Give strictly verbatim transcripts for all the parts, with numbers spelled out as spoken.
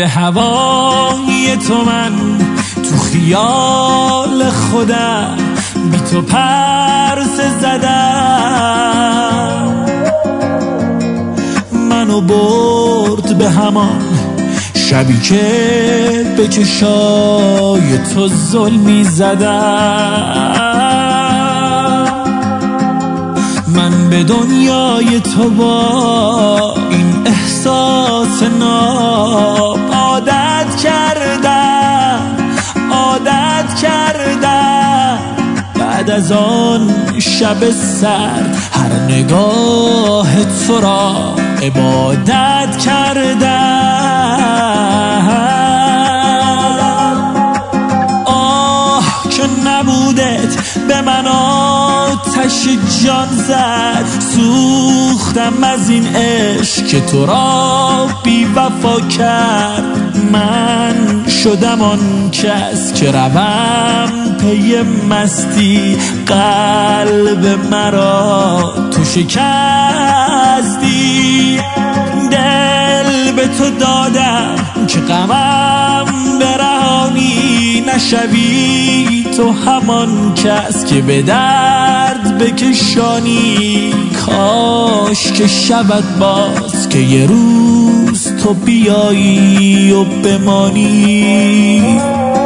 به هوای تو من تو خیال خودم بی تو پرسه زدم، منو برد به همان شبی که به چشای تو ظلمی زدم. من به دنیای تو با این احساس ناب عادت کردم عادت کردم. بعد از آن شب سرد هر نگاه تو را عبادت کردم. آه که نبودت به من آتش جان زد، سوختم از این عشق که تو را بی وفا کرد. من شدم آن کس که روم پی مستی، قلب مرا تو شکستی. دل به تو دادم که غمم برهانی، نشوی تو همان کس که به درد بکشانی. کاش که شود باز که یه روز تو بیایی و بمانی.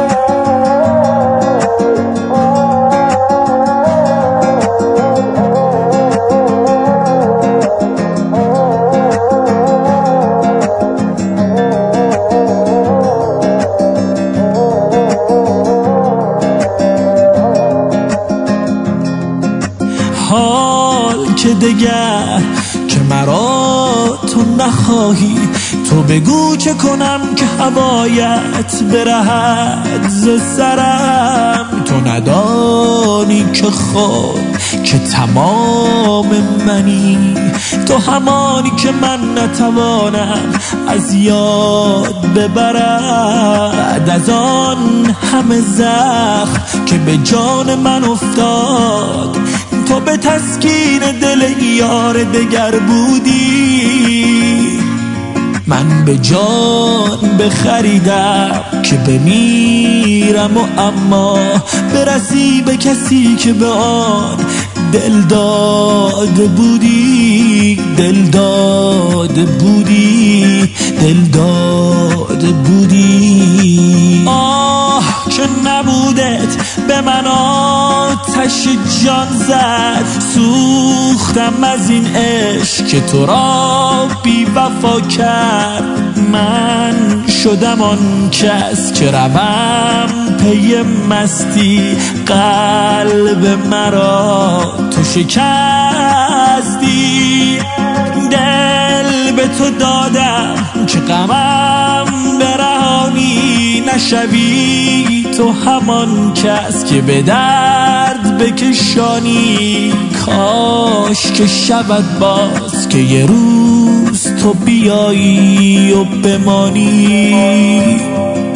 حال که دگر که مرا تو نخواهی، تو بگو چه کنم که هوایت برهد ز سرم. تو ندانی که خود که تمام منی، تو همانی که من نتوانم از یاد ببرم. بعد از آن همه زخم که به جان من افتاد، تو به تسکین دل یار دگر بودی. من به جان بخریدم که بمیرم و اما برسی به کسی که به آن دل داده بودی. دل داده بودی دل داده بودی. آه که نبودت به من آتش جان زد، سوختم از این عشق که تو را بی وفا کرد. من شدم آن کس که روم پی مستی، قلب مرا تو شکستی. دل به تو دادم که غمم برهانی، نشوی تو همان کس که به درد بکشانی. کاش که شود باز که یه روز تو بیایی و بمانی.